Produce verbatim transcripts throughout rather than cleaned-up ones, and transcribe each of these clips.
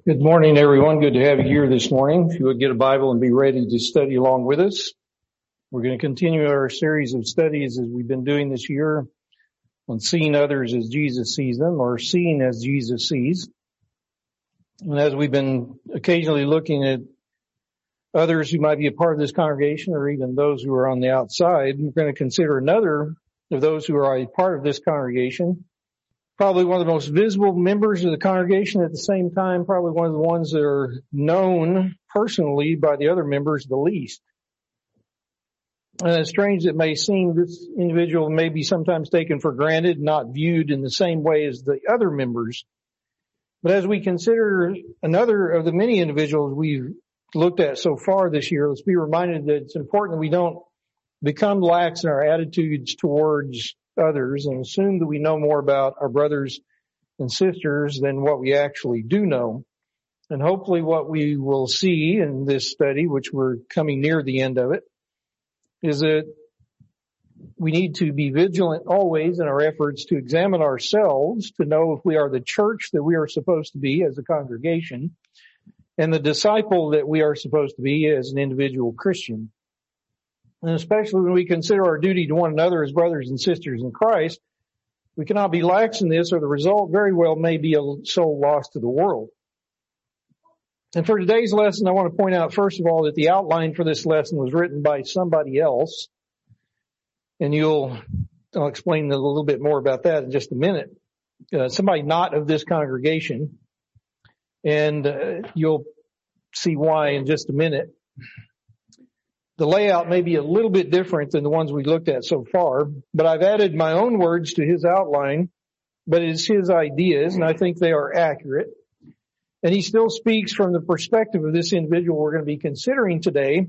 Good morning, everyone. Good to have you here this morning. If you would get a Bible and be ready to study along with us. We're going to continue our series of studies as we've been doing this year on seeing others as Jesus sees them, or seeing as Jesus sees. And as we've been occasionally looking at others who might be a part of this congregation or even those who are on the outside, we're going to consider another of those who are a part of this congregation. Probably one of the most visible members of the congregation, at the same time, probably one of the ones that are known personally by the other members the least. And as strange as it may seem, this individual may be sometimes taken for granted, not viewed in the same way as the other members. But as we consider another of the many individuals we've looked at so far this year, let's be reminded that it's important that we don't become lax in our attitudes towards others and assume that we know more about our brothers and sisters than what we actually do know. And hopefully what we will see in this study, which we're coming near the end of it, is that we need to be vigilant always in our efforts to examine ourselves to know if we are the church that we are supposed to be as a congregation and the disciple that we are supposed to be as an individual Christian. And especially when we consider our duty to one another as brothers and sisters in Christ, we cannot be lax in this, or the result very well may be a soul lost to the world. And for today's lesson, I want to point out, first of all, that the outline for this lesson was written by somebody else. And you'll, I'll explain a little bit more about that in just a minute. Uh, somebody not of this congregation. And uh, you'll see why in just a minute. The layout may be a little bit different than the ones we looked at so far, but I've added my own words to his outline, but it's his ideas, and I think they are accurate. And he still speaks from the perspective of this individual we're going to be considering today,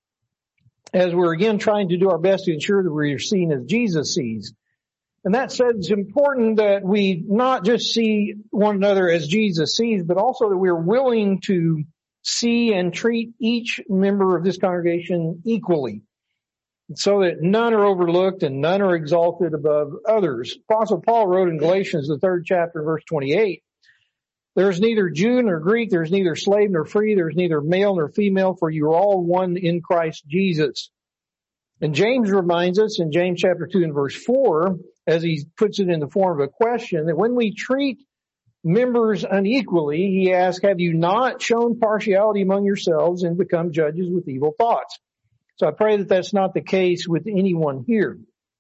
as we're again trying to do our best to ensure that we're seen as Jesus sees. And that said, it's important that we not just see one another as Jesus sees, but also that we're willing to see and treat each member of this congregation equally, so that none are overlooked and none are exalted above others. Apostle Paul wrote in Galatians, the third chapter, verse twenty-eight, "There's neither Jew nor Greek, there's neither slave nor free, there's neither male nor female, for you are all one in Christ Jesus." And James reminds us in James chapter two and verse four, as he puts it in the form of a question, that when we treat members unequally, he asks, "Have you not shown partiality among yourselves and become judges with evil thoughts?" So I pray that that's not the case with anyone here.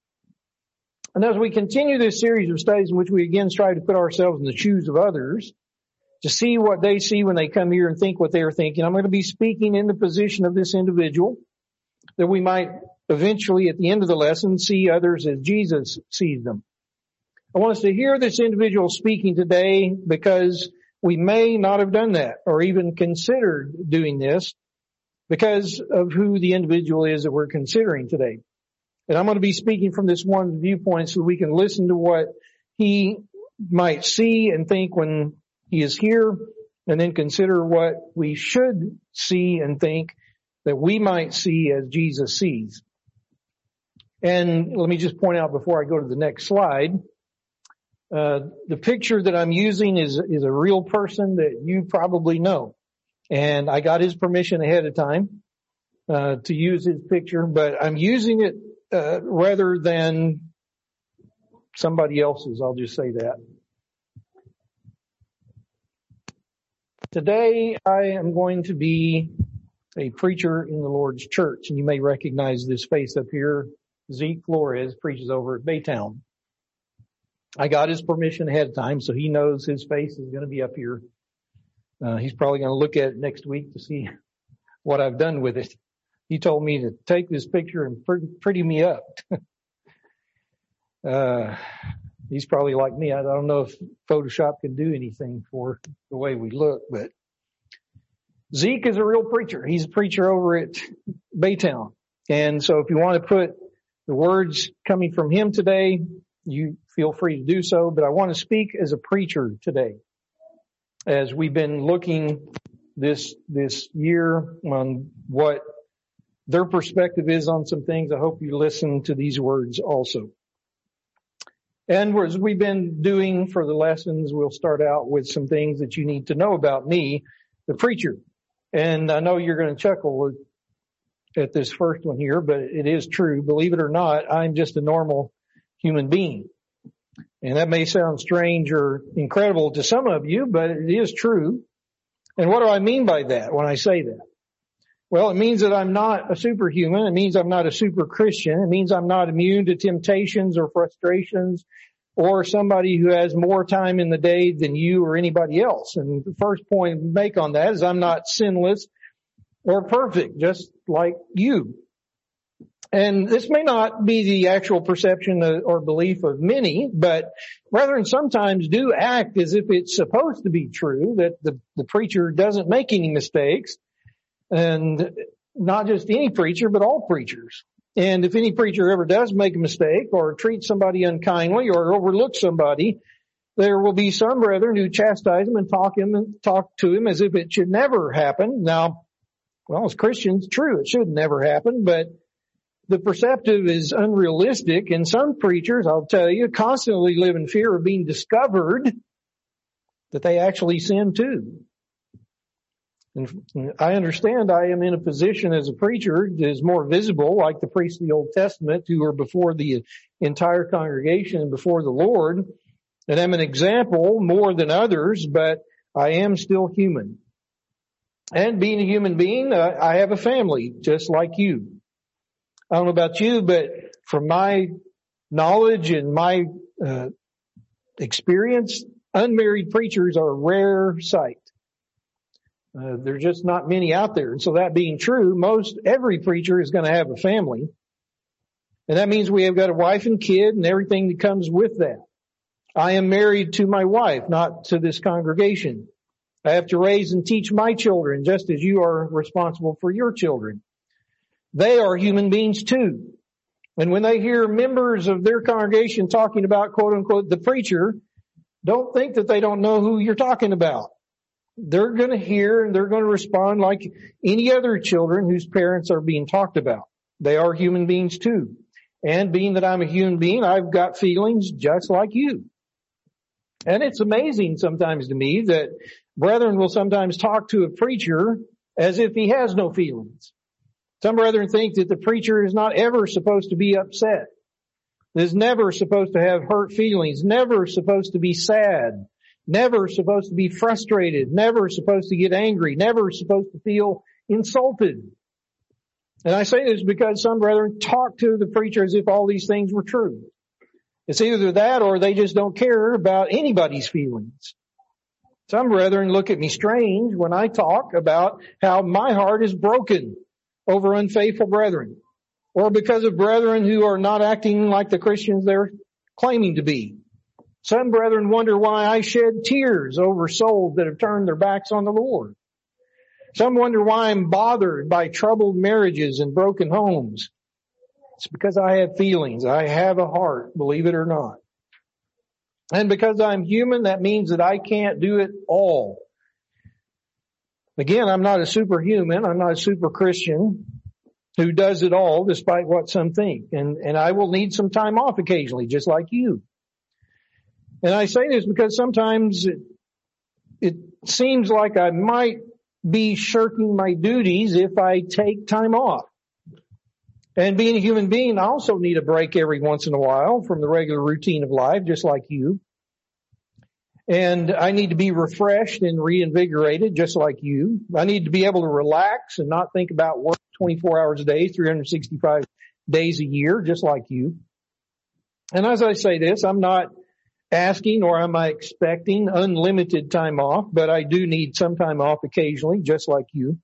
And as we continue this series of studies in which we again strive to put ourselves in the shoes of others, to see what they see when they come here and think what they are thinking, I'm going to be speaking in the position of this individual, that we might eventually at the end of the lesson see others as Jesus sees them. I want us to hear this individual speaking today because we may not have done that or even considered doing this because of who the individual is that we're considering today. And I'm going to be speaking from this one viewpoint so we can listen to what he might see and think when he is here, and then consider what we should see and think that we might see as Jesus sees. And let me just point out before I go to the next slide, Uh, the picture that I'm using is, is a real person that you probably know. And I got his permission ahead of time, uh, to use his picture, but I'm using it, uh, rather than somebody else's. I'll just say that. Today I am going to be a preacher in the Lord's church, and you may recognize this face up here. Zeke Flores preaches over at Baytown. I got his permission ahead of time, so he knows his face is going to be up here. Uh, he's probably going to look at it next week to see what I've done with it. He told me to take this picture and pretty me up. uh, he's probably like me. I don't know if Photoshop can do anything for the way we look, but Zeke is a real preacher. He's a preacher over at Baytown. And so if you want to put the words coming from him today, you feel free to do so, but I want to speak as a preacher today. As we've been looking this, this year on what their perspective is on some things, I hope you listen to these words also. And as we've been doing for the lessons, we'll start out with some things that you need to know about me, the preacher. And I know you're going to chuckle at this first one here, but it is true. Believe it or not, I'm just a normal human being. And that may sound strange or incredible to some of you, but it is true. And what do I mean by that when I say that? Well, it means that I'm not a superhuman. It means I'm not a super Christian. It means I'm not immune to temptations or frustrations or somebody who has more time in the day than you or anybody else. And the first point to make on that is I'm not sinless or perfect, just like you. And this may not be the actual perception or belief of many, but brethren sometimes do act as if it's supposed to be true, that the, the preacher doesn't make any mistakes. And not just any preacher, but all preachers. And if any preacher ever does make a mistake or treat somebody unkindly or overlook somebody, there will be some brethren who chastise him and talk him and talk to him as if it should never happen. Now, well, as Christians, true, it should never happen, but the perceptive is unrealistic, and some preachers, I'll tell you, constantly live in fear of being discovered that they actually sin too. And I understand I am in a position as a preacher that is more visible, like the priests of the Old Testament who are before the entire congregation and before the Lord. And I'm an example more than others, but I am still human. And being a human being, uh, I have a family just like you. I don't know about you, but from my knowledge and my uh, experience, unmarried preachers are a rare sight. Uh, there's just not many out there. And so that being true, most every preacher is going to have a family. And that means we have got a wife and kid and everything that comes with that. I am married to my wife, not to this congregation. I have to raise and teach my children just as you are responsible for your children. They are human beings too. And when they hear members of their congregation talking about, quote unquote, the preacher, don't think that they don't know who you're talking about. They're going to hear and they're going to respond like any other children whose parents are being talked about. They are human beings too. And being that I'm a human being, I've got feelings just like you. And it's amazing sometimes to me that brethren will sometimes talk to a preacher as if he has no feelings. Some brethren think that the preacher is not ever supposed to be upset, is never supposed to have hurt feelings, never supposed to be sad, never supposed to be frustrated, never supposed to get angry, never supposed to feel insulted. And I say this because some brethren talk to the preacher as if all these things were true. It's either that or they just don't care about anybody's feelings. Some brethren look at me strange when I talk about how my heart is broken over unfaithful brethren, or because of brethren who are not acting like the Christians they're claiming to be. Some brethren wonder why I shed tears over souls that have turned their backs on the Lord. Some wonder why I'm bothered by troubled marriages and broken homes. It's because I have feelings. I have a heart, believe it or not. And because I'm human, that means that I can't do it all. Again, I'm not a superhuman. I'm not a super Christian who does it all despite what some think. And, and I will need some time off occasionally, just like you. And I say this because sometimes it, it seems like I might be shirking my duties if I take time off. And being a human being, I also need a break every once in a while from the regular routine of life, just like you. And I need to be refreshed and reinvigorated, just like you. I need to be able to relax and not think about work twenty-four hours a day, three hundred sixty-five days a year, just like you. And as I say this, I'm not asking or am I expecting unlimited time off, but I do need some time off occasionally, just like you.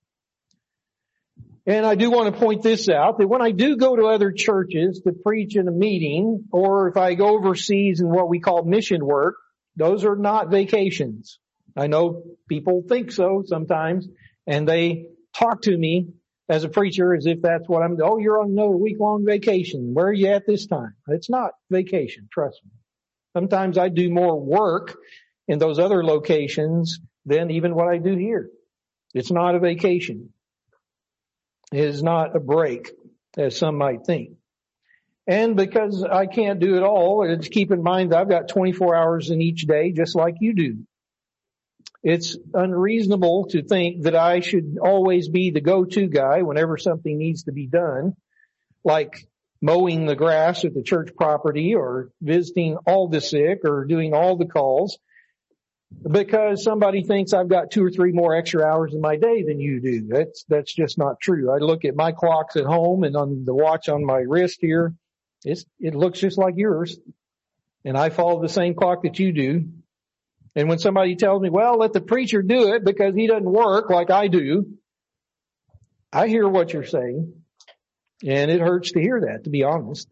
And I do want to point this out, that when I do go to other churches to preach in a meeting, or if I go overseas in what we call mission work, those are not vacations. I know people think so sometimes, and they talk to me as a preacher as if that's what I'm, oh, you're on another week-long vacation. Where are you at this time? It's not vacation, trust me. Sometimes I do more work in those other locations than even what I do here. It's not a vacation. It is not a break, as some might think. And because I can't do it all, it's keep in mind that I've got twenty-four hours in each day, just like you do. It's unreasonable to think that I should always be the go-to guy whenever something needs to be done, like mowing the grass at the church property or visiting all the sick or doing all the calls, because somebody thinks I've got two or three more extra hours in my day than you do. That's, that's just not true. I look at my clocks at home and on the watch on my wrist here. It's, it looks just like yours. And I follow the same clock that you do. And when somebody tells me, well, let the preacher do it because he doesn't work like I do, I hear what you're saying. And it hurts to hear that, to be honest.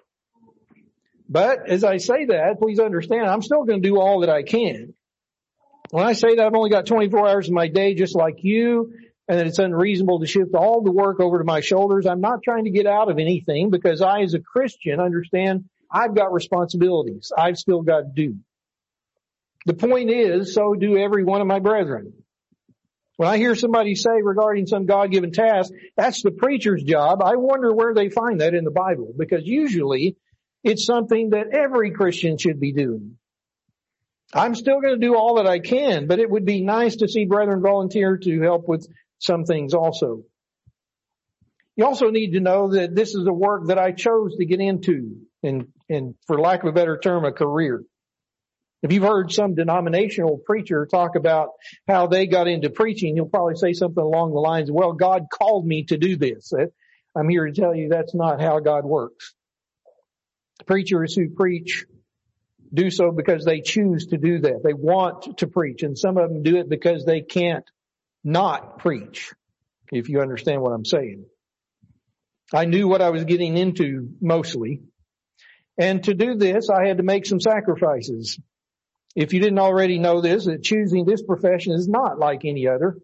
But as I say that, please understand, I'm still going to do all that I can. When I say that I've only got twenty-four hours in my day just like you, and that it's unreasonable to shift all the work over to my shoulders, I'm not trying to get out of anything, because I, as a Christian, understand I've got responsibilities I've still got to do. The point is, so do every one of my brethren. When I hear somebody say regarding some God-given task, that's the preacher's job, I wonder where they find that in the Bible, because usually it's something that every Christian should be doing. I'm still going to do all that I can, but it would be nice to see brethren volunteer to help with some things also. You also need to know that this is a work that I chose to get into, and, and for lack of a better term, a career. If you've heard some denominational preacher talk about how they got into preaching, he'll probably say something along the lines of, well, God called me to do this. I'm here to tell you that's not how God works. Preachers who preach do so because they choose to do that. They want to preach, and some of them do it because they can't not preach, if you understand what I'm saying. I knew what I was getting into mostly, and to do this, I had to make some sacrifices. If you didn't already know this, that choosing this profession is not like any other.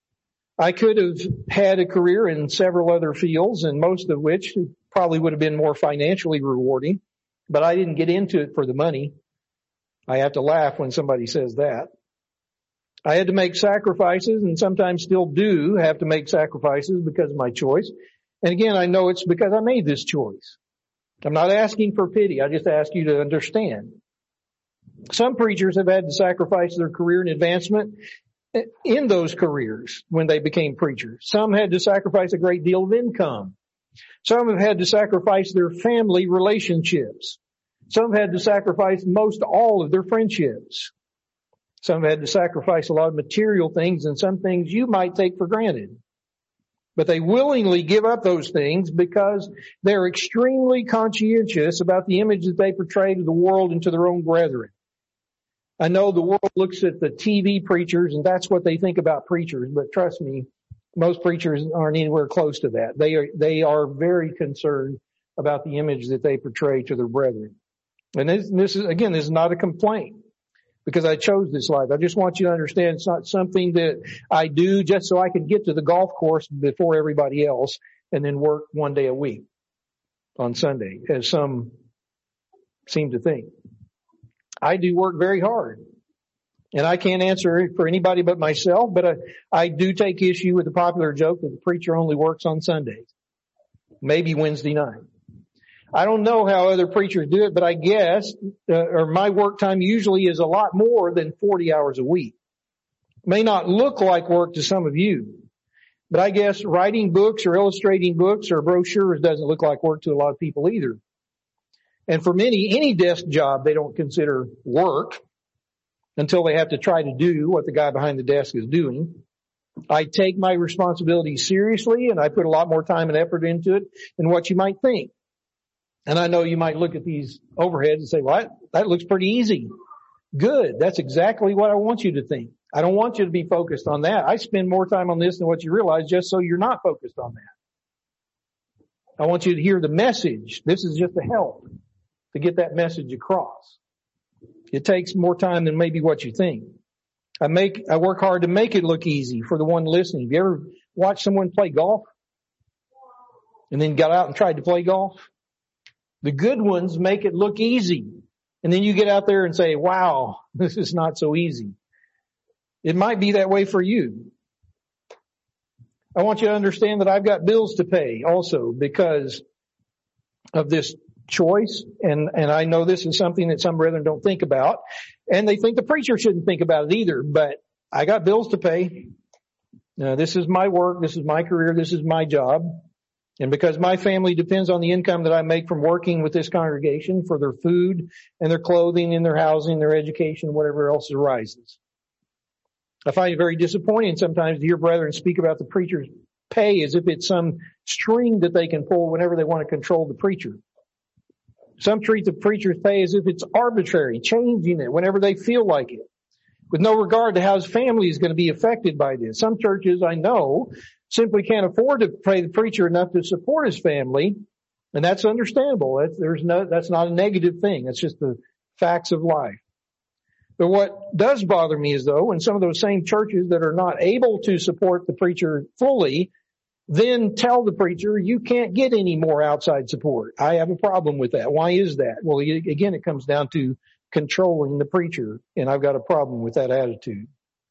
I could have had a career in several other fields, and most of which probably would have been more financially rewarding, but I didn't get into it for the money. I have to laugh when somebody says that. I had to make sacrifices, and sometimes still do have to make sacrifices because of my choice. And again, I know it's because I made this choice. I'm not asking for pity. I just ask you to understand. Some preachers have had to sacrifice their career and advancement in those careers when they became preachers. Some had to sacrifice a great deal of income. Some have had to sacrifice their family relationships. Some have had to sacrifice most all of their friendships. Some have had to sacrifice a lot of material things, and some things you might take for granted. But they willingly give up those things because they're extremely conscientious about the image that they portray to the world and to their own brethren. I know the world looks at the T V preachers and that's what they think about preachers, but trust me, most preachers aren't anywhere close to that. They are, they are very concerned about the image that they portray to their brethren. And this, this is, again, this is not a complaint because I chose this life. I just want you to understand it's not something that I do just so I can get to the golf course before everybody else and then work one day a week on Sunday, as some seem to think. I do work very hard. And I can't answer for anybody but myself, but I, I do take issue with the popular joke that the preacher only works on Sundays, maybe Wednesday night. I don't know how other preachers do it, but I guess, uh, or my work time usually is a lot more than forty hours a week. May not look like work to some of you, but I guess writing books or illustrating books or brochures doesn't look like work to a lot of people either. And for many, any desk job they don't consider work until they have to try to do what the guy behind the desk is doing. I take my responsibility seriously, and I put a lot more time and effort into it than what you might think. And I know you might look at these overheads and say, well, that, that looks pretty easy. Good. That's exactly what I want you to think. I don't want you to be focused on that. I spend more time on this than what you realize just so you're not focused on that. I want you to hear the message. This is just a help to get that message across. It takes more time than maybe what you think. I make, I work hard to make it look easy for the one listening. Have you ever watched someone play golf and then got out and tried to play golf? The good ones make it look easy. And then you get out there and say, wow, this is not so easy. It might be that way for you. I want you to understand that I've got bills to pay also because of this choice. And, and I know this is something that some brethren don't think about. And they think the preacher shouldn't think about it either. But I got bills to pay. Uh, this is my work. This is my career. This is my job. And because my family depends on the income that I make from working with this congregation for their food and their clothing and their housing, their education, whatever else arises. I find it very disappointing sometimes to hear brethren speak about the preacher's pay as if it's some string that they can pull whenever they want to control the preacher. Some treat the preacher's pay as if it's arbitrary, changing it whenever they feel like it, with no regard to how his family is going to be affected by this. Some churches, I know, simply can't afford to pay the preacher enough to support his family, and that's understandable. That's, there's no, that's not a negative thing. That's just the facts of life. But what does bother me is, though, when some of those same churches that are not able to support the preacher fully then tell the preacher, you can't get any more outside support. I have a problem with that. Why is that? Well, again, it comes down to controlling the preacher, and I've got a problem with that attitude.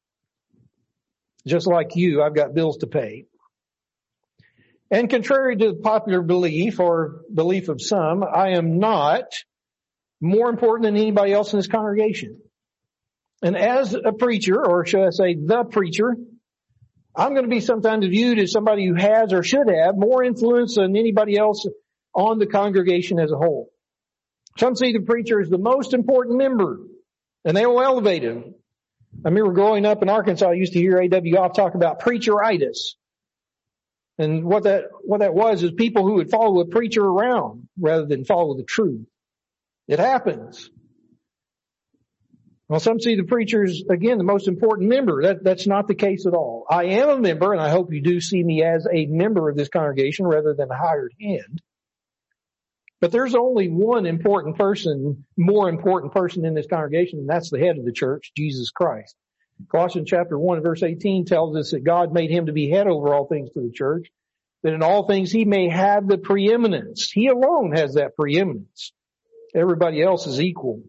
Just like you, I've got bills to pay. And contrary to the popular belief or belief of some, I am not more important than anybody else in this congregation. And as a preacher, or should I say the preacher, I'm going to be sometimes viewed as somebody who has or should have more influence than anybody else on the congregation as a whole. Some see the preacher as the most important member, and they will elevate him. I remember growing up in Arkansas, I used to hear A W Goff talk about preacheritis. And what that, what that was is people who would follow a preacher around rather than follow the truth. It happens. Well, some see the preacher as, again, the most important member. That, that's not the case at all. I am a member, and I hope you do see me as a member of this congregation rather than a hired hand. But there's only one important person, more important person in this congregation, and that's the head of the church, Jesus Christ. Colossians chapter one, verse eighteen tells us that God made him to be head over all things to the church, that in all things he may have the preeminence. He alone has that preeminence. Everybody else is equal.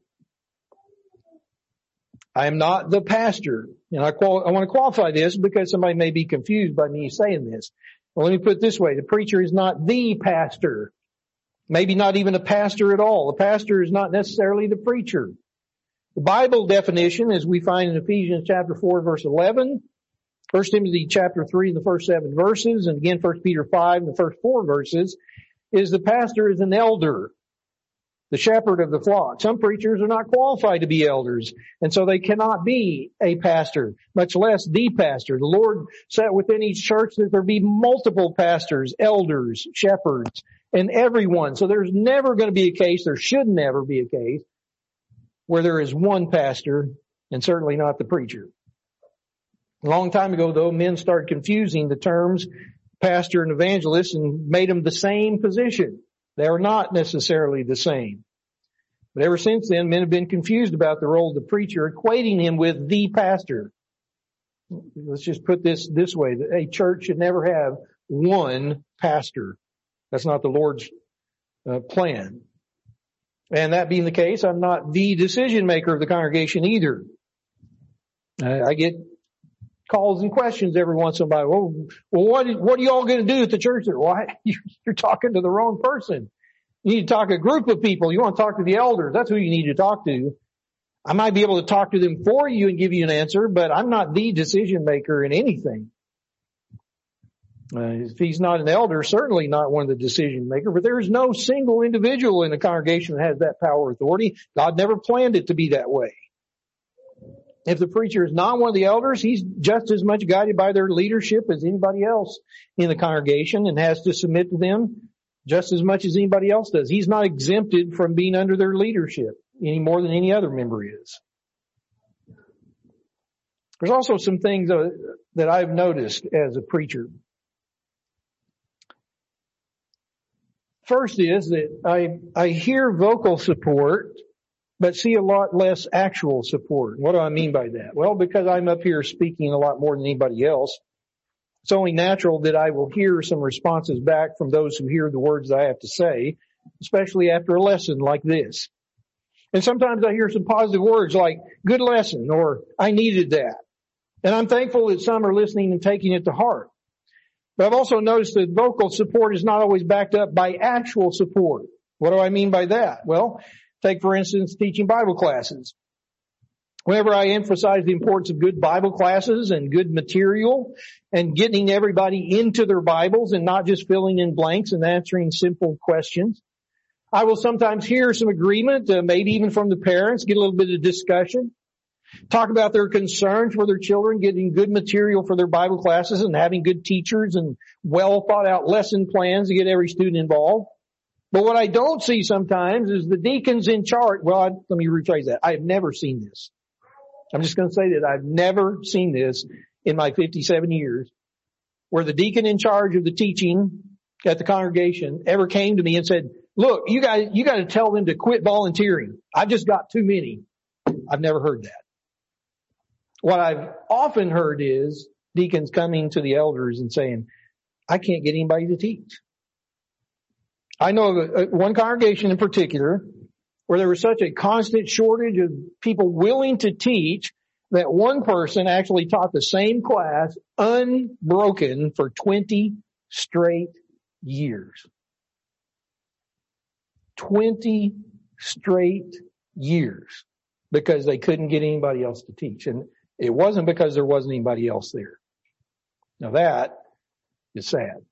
I am not the pastor. And I, qual- I want to qualify this because somebody may be confused by me saying this. Well, let me put it this way. The preacher is not the pastor. Maybe not even a pastor at all. The pastor is not necessarily the preacher. The Bible definition, as we find in Ephesians chapter four, verse eleven, First Timothy chapter three, in the first seven verses, and again First Peter five, in the first four verses, is the pastor is an elder, the shepherd of the flock. Some preachers are not qualified to be elders, and so they cannot be a pastor, much less the pastor. The Lord set within each church that there be multiple pastors, elders, shepherds, and everyone. So there's never going to be a case, there should never be a case, where there is one pastor, and certainly not the preacher. A long time ago, though, men started confusing the terms pastor and evangelist and made them the same position. They are not necessarily the same. But ever since then, men have been confused about the role of the preacher, equating him with the pastor. Let's just put this this way. A church should never have one pastor. That's not the Lord's uh, plan. And that being the case, I'm not the decision maker of the congregation either. I, I get calls and questions every once in a while. Well, well what, what are you all going to do at the church there? Well, you're talking to the wrong person. You need to talk to a group of people. You want to talk to the elders. That's who you need to talk to. I might be able to talk to them for you and give you an answer, but I'm not the decision maker in anything. Uh, if he's not an elder, certainly not one of the decision makers, but there is no single individual in the congregation that has that power or authority. God never planned it to be that way. If the preacher is not one of the elders, he's just as much guided by their leadership as anybody else in the congregation and has to submit to them just as much as anybody else does. He's not exempted from being under their leadership any more than any other member is. There's also some things uh, that I've noticed as a preacher. First is that I, I hear vocal support, but see a lot less actual support. What do I mean by that? Well, because I'm up here speaking a lot more than anybody else, it's only natural that I will hear some responses back from those who hear the words that I have to say, especially after a lesson like this. And sometimes I hear some positive words like, good lesson, or I needed that. And I'm thankful that some are listening and taking it to heart. But I've also noticed that vocal support is not always backed up by actual support. What do I mean by that? Well, take, for instance, teaching Bible classes. Whenever I emphasize the importance of good Bible classes and good material and getting everybody into their Bibles and not just filling in blanks and answering simple questions, I will sometimes hear some agreement, uh, maybe even from the parents, get a little bit of discussion, talk about their concerns for their children, getting good material for their Bible classes and having good teachers and well thought out lesson plans to get every student involved. But what I don't see sometimes is the deacons in charge. Well, I, let me rephrase that. I have never seen this. I'm just going to say that I've never seen this in my fifty-seven years where the deacon in charge of the teaching at the congregation ever came to me and said, look, you guys, you got to tell them to quit volunteering. I've just got too many. I've never heard that. What I've often heard is deacons coming to the elders and saying, I can't get anybody to teach. I know of one congregation in particular where there was such a constant shortage of people willing to teach that one person actually taught the same class unbroken for twenty straight years. twenty straight years because they couldn't get anybody else to teach. And it wasn't because there wasn't anybody else there. Now that is sad.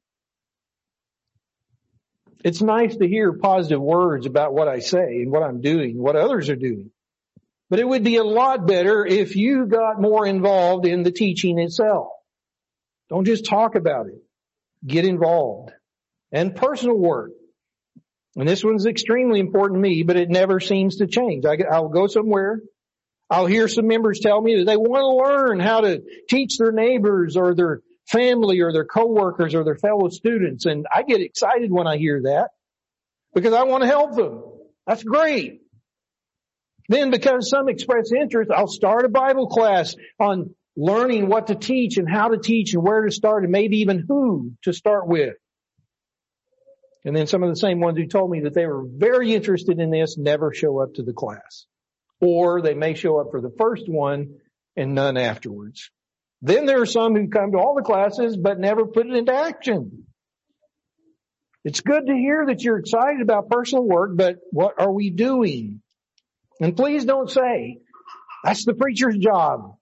It's nice to hear positive words about what I say and what I'm doing, what others are doing. But it would be a lot better if you got more involved in the teaching itself. Don't just talk about it. Get involved. And personal work. And this one's extremely important to me, but it never seems to change. I, I'll go somewhere. I'll hear some members tell me that they want to learn how to teach their neighbors or their family or their coworkers or their fellow students. And I get excited when I hear that because I want to help them. That's great. Then because some express interest, I'll start a Bible class on learning what to teach and how to teach and where to start and maybe even who to start with. And then some of the same ones who told me that they were very interested in this never show up to the class. Or they may show up for the first one and none afterwards. Then there are some who come to all the classes but never put it into action. It's good to hear that you're excited about personal work, but what are we doing? And please don't say, that's the preacher's job.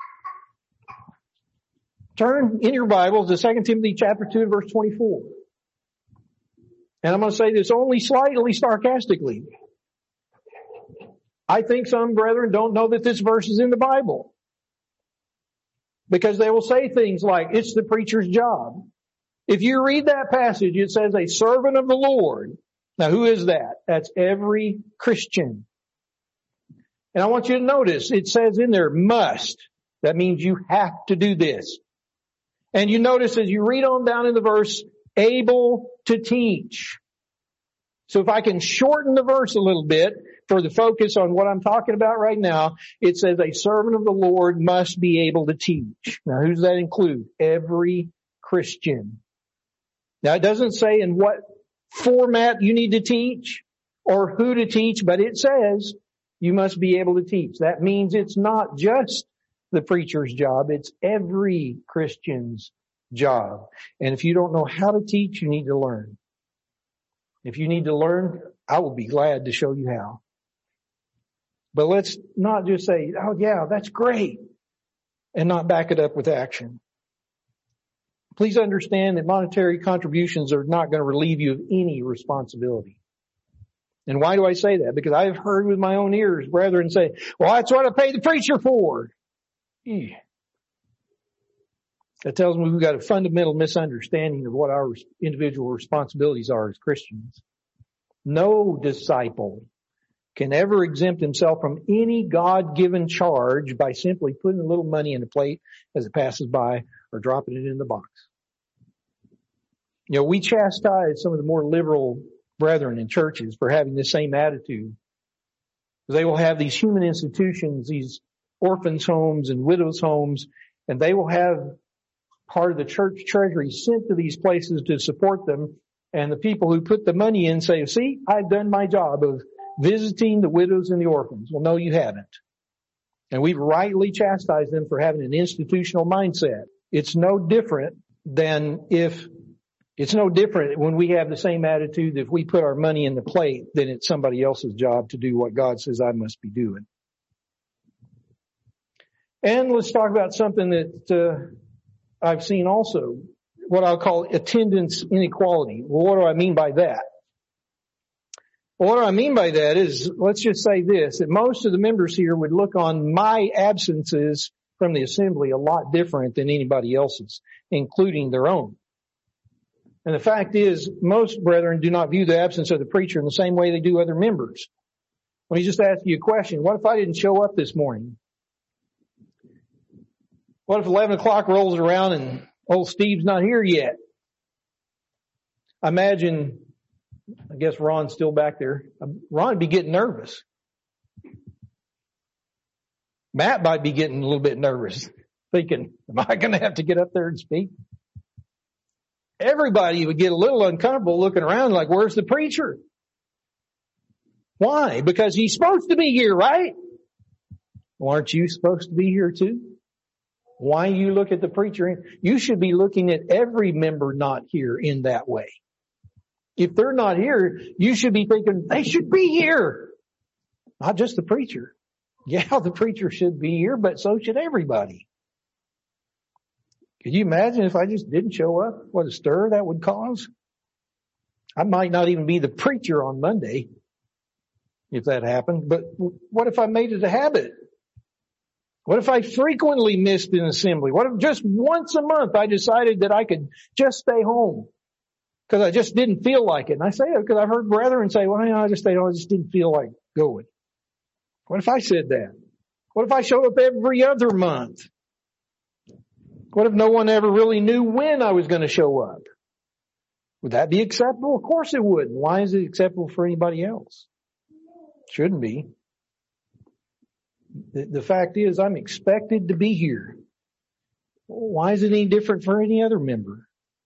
Turn in your Bibles to Second Timothy chapter two and verse twenty-four. And I'm going to say this only slightly sarcastically. I think some brethren don't know that this verse is in the Bible. Because they will say things like, it's the preacher's job. If you read that passage, it says a servant of the Lord. Now who is that? That's every Christian. And I want you to notice, it says in there, must. That means you have to do this. And you notice as you read on down in the verse, able to teach. So if I can shorten the verse a little bit for the focus on what I'm talking about right now, it says a servant of the Lord must be able to teach. Now who does that include? Every Christian. Now it doesn't say in what format you need to teach or who to teach, but it says you must be able to teach. That means it's not just the preacher's job, it's every Christian's job. And if you don't know how to teach, you need to learn. If you need to learn, I will be glad to show you how. But let's not just say, oh yeah, that's great, and not back it up with action. Please understand that monetary contributions are not going to relieve you of any responsibility. And why do I say that? Because I've heard with my own ears brethren say, well, that's what I pay the preacher for. Yeah. That tells me we've got a fundamental misunderstanding of what our individual responsibilities are as Christians. No disciple can ever exempt himself from any God-given charge by simply putting a little money in a plate as it passes by or dropping it in the box. You know, we chastise some of the more liberal brethren in churches for having the same attitude. They will have these human institutions, these orphans' homes and widows' homes, and they will have part of the church treasury sent to these places to support them. And the people who put the money in say, see, I've done my job of visiting the widows and the orphans. Well, no, you haven't. And we've rightly chastised them for having an institutional mindset. It's no different than if It's no different when we have the same attitude that if we put our money in the plate, then it's somebody else's job to do what God says I must be doing. And let's talk about something that uh, I've seen also, what I'll call attendance inequality. Well, what do I mean by that? Well, what do I mean by that is, let's just say this, that most of the members here would look on my absences from the assembly a lot different than anybody else's, including their own. And the fact is, most brethren do not view the absence of the preacher in the same way they do other members. Let me just ask you a question. What if I didn't show up this morning? What if eleven o'clock rolls around and old Steve's not here yet? I imagine, I guess Ron's still back there. Ron would be getting nervous. Matt might be getting a little bit nervous, thinking, am I going to have to get up there and speak? Everybody would get a little uncomfortable looking around like, where's the preacher? Why? Because he's supposed to be here, right? Well, aren't you supposed to be here too? Why you look at the preacher? You should be looking at every member not here in that way. If they're not here, you should be thinking they should be here. Not just the preacher. Yeah, the preacher should be here, but so should everybody. Could you imagine if I just didn't show up? What a stir that would cause? I might not even be the preacher on Monday if that happened, but what if I made it a habit? What if I frequently missed an assembly? What if just once a month I decided that I could just stay home because I just didn't feel like it? And I say it because I've heard brethren say, well, you know, I just stayed home. I just didn't feel like going. What if I said that? What if I showed up every other month? What if no one ever really knew when I was going to show up? Would that be acceptable? Of course it would. Why is it acceptable for anybody else? Shouldn't be. The, the fact is, I'm expected to be here. Why is it any different for any other member?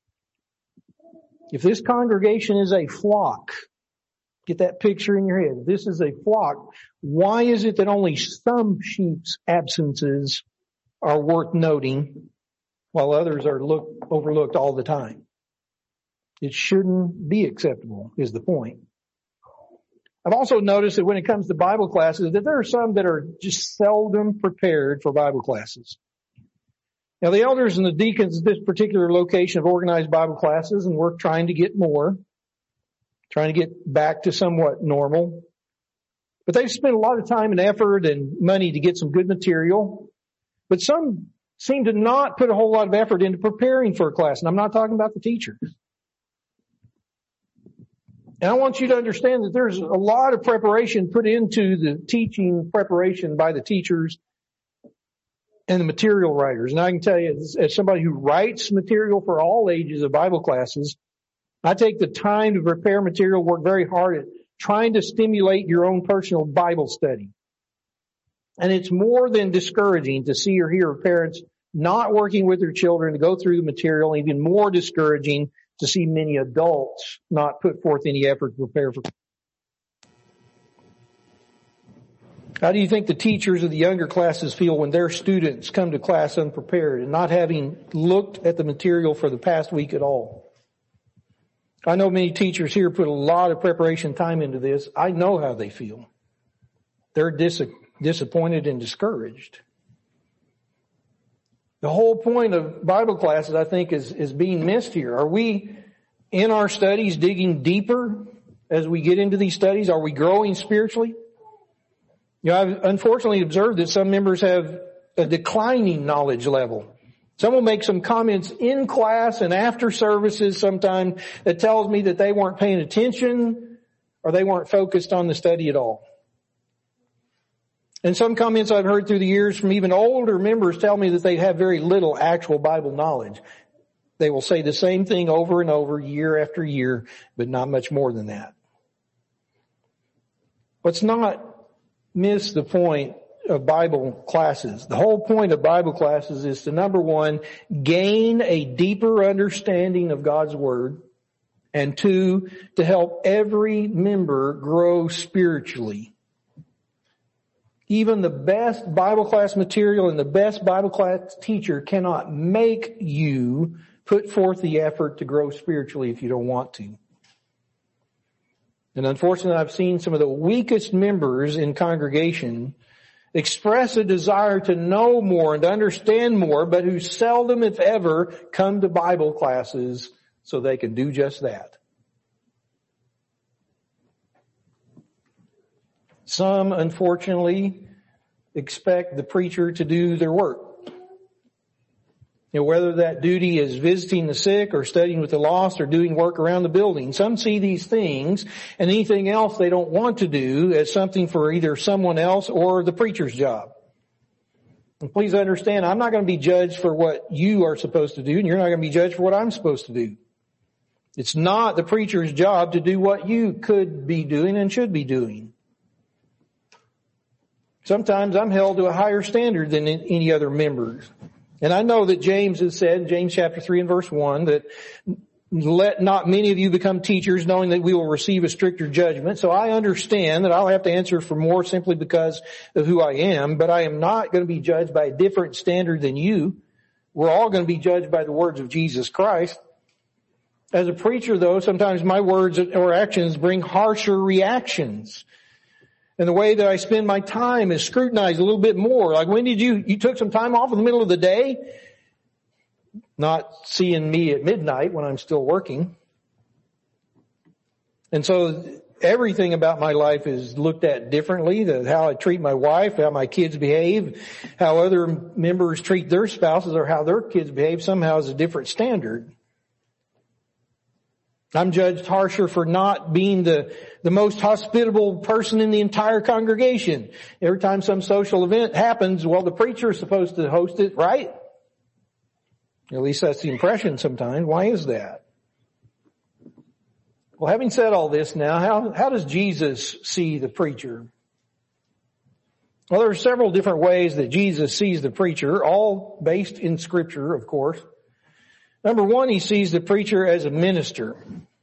If this congregation is a flock, get that picture in your head. If this is a flock, why is it that only some sheep's absences are worth noting while others are look, overlooked all the time? It shouldn't be acceptable, is the point. I've also noticed that when it comes to Bible classes, that there are some that are just seldom prepared for Bible classes. Now, the elders and the deacons at this particular location have organized Bible classes, and we're trying to get more, trying to get back to somewhat normal. But they've spent a lot of time and effort and money to get some good material. But some seem to not put a whole lot of effort into preparing for a class. And I'm not talking about the teachers. And I want you to understand that there's a lot of preparation put into the teaching preparation by the teachers and the material writers. And I can tell you, as, as somebody who writes material for all ages of Bible classes, I take the time to prepare material, work very hard at trying to stimulate your own personal Bible study. And it's more than discouraging to see or hear of parents not working with their children to go through the material, even more discouraging to see many adults not put forth any effort to prepare for. How do you think the teachers of the younger classes feel when their students come to class unprepared and not having looked at the material for the past week at all? I know many teachers here put a lot of preparation time into this. I know how they feel. They're dis- disappointed and discouraged. The whole point of Bible classes, I think, is, is being missed here. Are we in our studies digging deeper as we get into these studies? Are we growing spiritually? You know, I've unfortunately observed that some members have a declining knowledge level. Some will make some comments in class and after services sometime that tells me that they weren't paying attention or they weren't focused on the study at all. And some comments I've heard through the years from even older members tell me that they have very little actual Bible knowledge. They will say the same thing over and over year after year, but not much more than that. Let's not miss the point of Bible classes. The whole point of Bible classes is to, number one, gain a deeper understanding of God's Word, and two, to help every member grow spiritually. Even the best Bible class material and the best Bible class teacher cannot make you put forth the effort to grow spiritually if you don't want to. And unfortunately, I've seen some of the weakest members in congregation express a desire to know more and to understand more, but who seldom, if ever, come to Bible classes so they can do just that. Some, unfortunately, expect the preacher to do their work. You know, whether that duty is visiting the sick or studying with the lost or doing work around the building. Some see these things and anything else they don't want to do as something for either someone else or the preacher's job. And please understand, I'm not going to be judged for what you are supposed to do, and you're not going to be judged for what I'm supposed to do. It's not the preacher's job to do what you could be doing and should be doing. Sometimes I'm held to a higher standard than any other members. And I know that James has said, James chapter three and verse one, that let not many of you become teachers, knowing that we will receive a stricter judgment. So I understand that I'll have to answer for more simply because of who I am, but I am not going to be judged by a different standard than you. We're all going to be judged by the words of Jesus Christ. As a preacher, though, sometimes my words or actions bring harsher reactions. And the way that I spend my time is scrutinized a little bit more. Like, when did you, you took some time off in the middle of the day? Not seeing me at midnight when I'm still working. And so everything about my life is looked at differently. The, how I treat my wife, how my kids behave, how other members treat their spouses or how their kids behave somehow is a different standard. I'm judged harsher for not being the, the most hospitable person in the entire congregation. Every time some social event happens, well, the preacher is supposed to host it, right? At least that's the impression sometimes. Why is that? Well, having said all this now, how, how does Jesus see the preacher? Well, there are several different ways that Jesus sees the preacher, all based in Scripture, of course. Number one, he sees the preacher as a minister.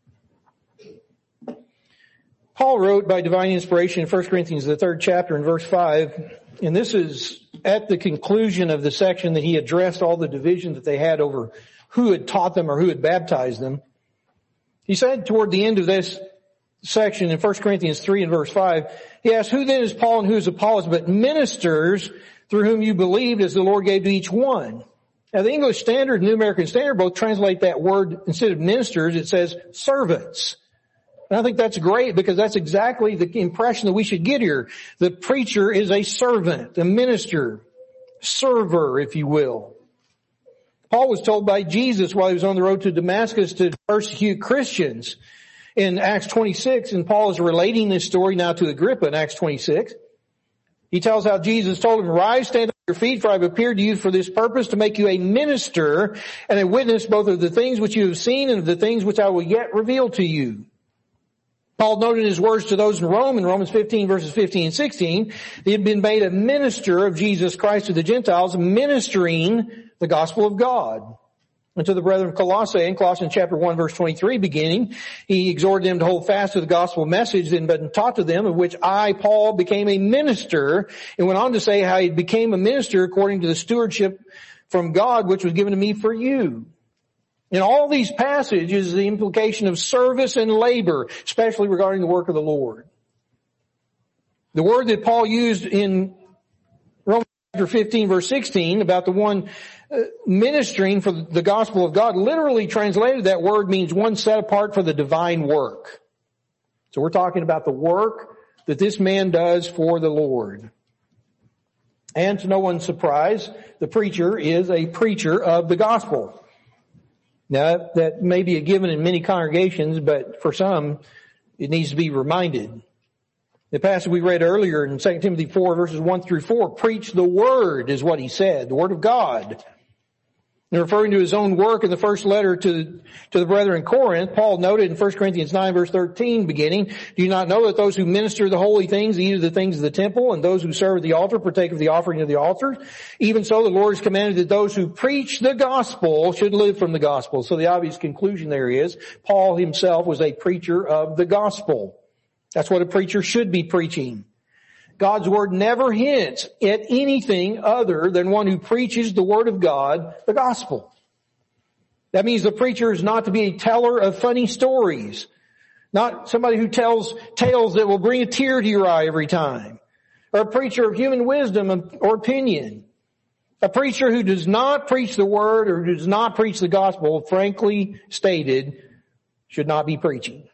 Paul wrote by divine inspiration in First Corinthians, the third chapter in verse five, and this is at the conclusion of the section that he addressed all the division that they had over who had taught them or who had baptized them. He said toward the end of this section in First Corinthians three and verse five, he asked, who then is Paul and who is Apollos, but ministers through whom you believed as the Lord gave to each one? Now, the English Standard and New American Standard both translate that word, instead of ministers, it says servants. And I think that's great because that's exactly the impression that we should get here. The preacher is a servant, a minister, server, if you will. Paul was told by Jesus while he was on the road to Damascus to persecute Christians in Acts twenty-six, and Paul is relating this story now to Agrippa in Acts twenty-six. He tells how Jesus told him, rise, stand on your feet, for I have appeared to you for this purpose, to make you a minister and a witness both of the things which you have seen and of the things which I will yet reveal to you. Paul noted his words to those in Rome in Romans fifteen verses fifteen and sixteen. He had been made a minister of Jesus Christ to the Gentiles, ministering the gospel of God. And to the brethren of Colossae, in Colossians chapter one verse twenty-three beginning, he exhorted them to hold fast to the gospel message that had been taught to them, of which I, Paul, became a minister, and went on to say how he became a minister according to the stewardship from God which was given to me for you. In all these passages is the implication of service and labor, especially regarding the work of the Lord. The word that Paul used in Romans chapter fifteen verse sixteen about the one ministering for the gospel of God, literally translated that word means one set apart for the divine work. So we're talking about the work that this man does for the Lord. And to no one's surprise, the preacher is a preacher of the gospel. Now, that may be a given in many congregations, but for some, it needs to be reminded. The passage we read earlier in Second Timothy four verses one through four, preach the word is what he said, the word of God. And referring to his own work in the first letter to, to the brethren in Corinth, Paul noted in First Corinthians nine verse thirteen beginning, do you not know that those who minister the holy things eat of the things of the temple, and those who serve at the altar partake of the offering of the altar? Even so, the Lord has commanded that those who preach the gospel should live from the gospel. So the obvious conclusion there is, Paul himself was a preacher of the gospel. That's what a preacher should be preaching. God's word never hints at anything other than one who preaches the word of God, the gospel. That means the preacher is not to be a teller of funny stories. Not somebody who tells tales that will bring a tear to your eye every time. Or a preacher of human wisdom or opinion. A preacher who does not preach the word or who does not preach the gospel, frankly stated, should not be preaching.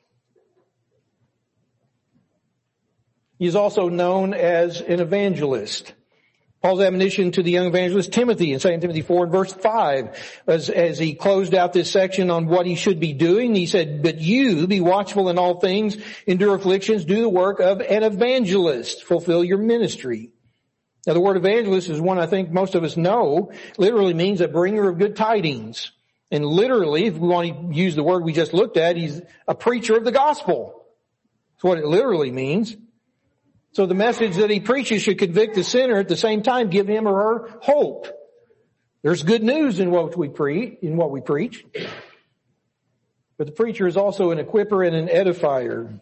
He is also known as an evangelist. Paul's admonition to the young evangelist Timothy in Second Timothy four and verse five, as, as he closed out this section on what he should be doing, he said, but you be watchful in all things, endure afflictions, do the work of an evangelist, fulfill your ministry. Now the word evangelist is one I think most of us know. Literally means a bringer of good tidings. And literally, if we want to use the word we just looked at, he's a preacher of the gospel. That's what it literally means. So the message that he preaches should convict the sinner, at the same time give him or her hope. There's good news in what we preach, in what we preach. But the preacher is also an equipper and an edifier.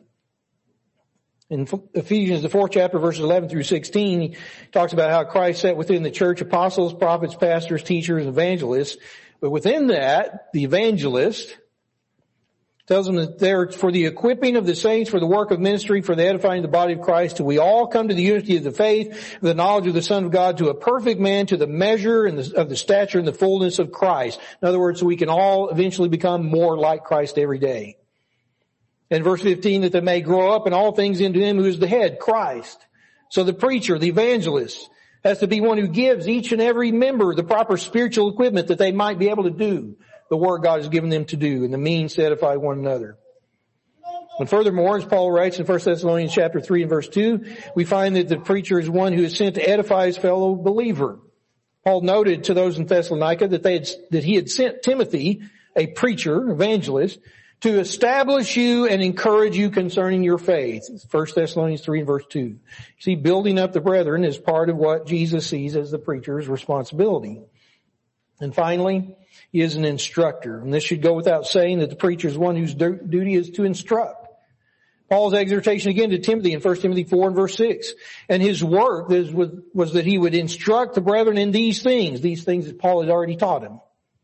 In Ephesians, the fourth chapter, verses eleven through sixteen, he talks about how Christ set within the church apostles, prophets, pastors, teachers, evangelists. But within that, the evangelist tells them that they're for the equipping of the saints, for the work of ministry, for the edifying of the body of Christ, till we all come to the unity of the faith, the knowledge of the Son of God, to a perfect man, to the measure and the, of the stature and the fullness of Christ. In other words, so we can all eventually become more like Christ every day. In verse fifteen, that they may grow up in all things into him who is the head, Christ. So the preacher, the evangelist, has to be one who gives each and every member the proper spiritual equipment that they might be able to do the work God has given them to do, and the means to edify one another. And furthermore, as Paul writes in First Thessalonians chapter three and verse two, we find that the preacher is one who is sent to edify his fellow believer. Paul noted to those in Thessalonica that they had, that he had sent Timothy, a preacher, evangelist, to establish you and encourage you concerning your faith. First Thessalonians three and verse two. See, building up the brethren is part of what Jesus sees as the preacher's responsibility. And finally, he is an instructor. And this should go without saying that the preacher is one whose duty is to instruct. Paul's exhortation again to Timothy in First Timothy four and verse six. And his work was that he would instruct the brethren in these things, these things that Paul had already taught him.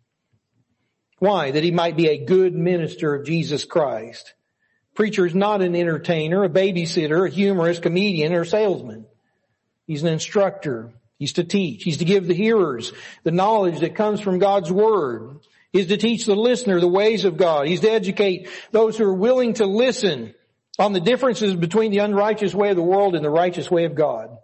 Why? That he might be a good minister of Jesus Christ. Preacher is not an entertainer, a babysitter, a humorist, comedian, or salesman. He's an instructor. He's to teach. He's to give the hearers the knowledge that comes from God's word. He's to teach the listener the ways of God. He's to educate those who are willing to listen on the differences between the unrighteous way of the world and the righteous way of God.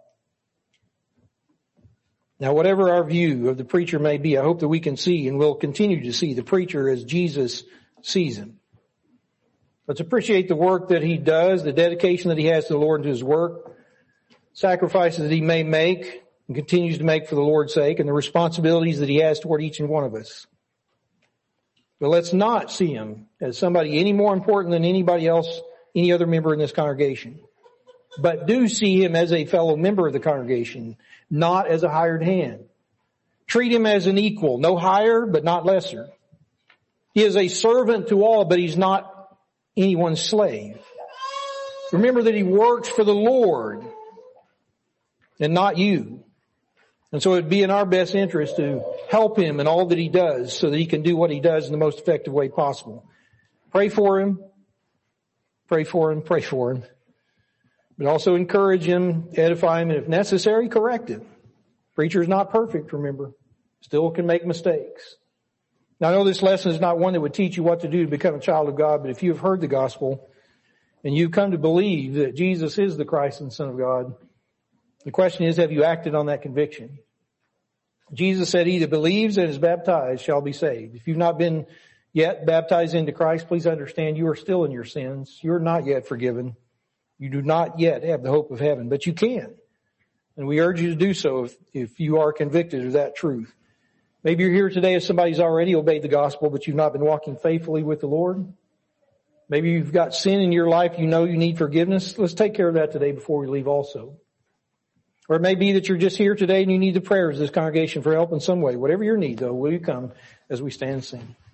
Now, whatever our view of the preacher may be, I hope that we can see and will continue to see the preacher as Jesus sees him. Let's appreciate the work that he does, the dedication that he has to the Lord and to his work, sacrifices that he may make and continues to make for the Lord's sake, and the responsibilities that he has toward each and one of us. But let's not see him as somebody any more important than anybody else, any other member in this congregation. But do see him as a fellow member of the congregation, not as a hired hand. Treat him as an equal, no higher, but not lesser. He is a servant to all, but he's not anyone's slave. Remember that he works for the Lord and not you. And so it would be in our best interest to help him in all that he does so that he can do what he does in the most effective way possible. Pray for him. Pray for him. Pray for him. But also encourage him, edify him, and if necessary, correct him. Preacher is not perfect, remember. Still can make mistakes. Now I know this lesson is not one that would teach you what to do to become a child of God, but if you have heard the gospel and you've come to believe that Jesus is the Christ and Son of God, the question is, have you acted on that conviction? Jesus said, he that believes and is baptized shall be saved. If you've not been yet baptized into Christ, please understand you are still in your sins. You're not yet forgiven. You do not yet have the hope of heaven, but you can. And we urge you to do so if, if you are convicted of that truth. Maybe you're here today as somebody who's already obeyed the gospel, but you've not been walking faithfully with the Lord. Maybe you've got sin in your life. You know you need forgiveness. Let's take care of that today before we leave also. Or it may be that you're just here today and you need the prayers of this congregation for help in some way. Whatever your need, though, will you come as we stand and sing?